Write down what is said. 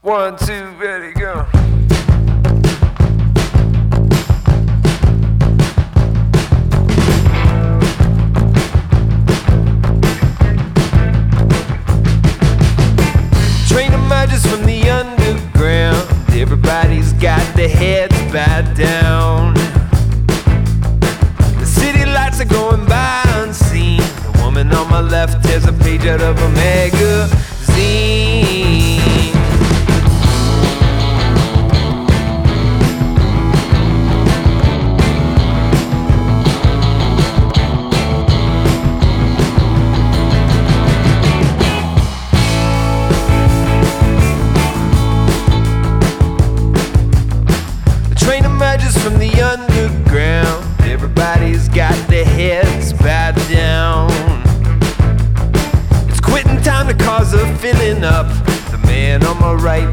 1, 2, ready, go. Train emerges from the underground. Everybody's got their heads bowed down. The city lights are going by unseen. The woman on my left tears a page out of a magazine. Train emerges from the underground. Everybody's got their heads bowed down. It's quitting time, the cars are filling up. The man on my right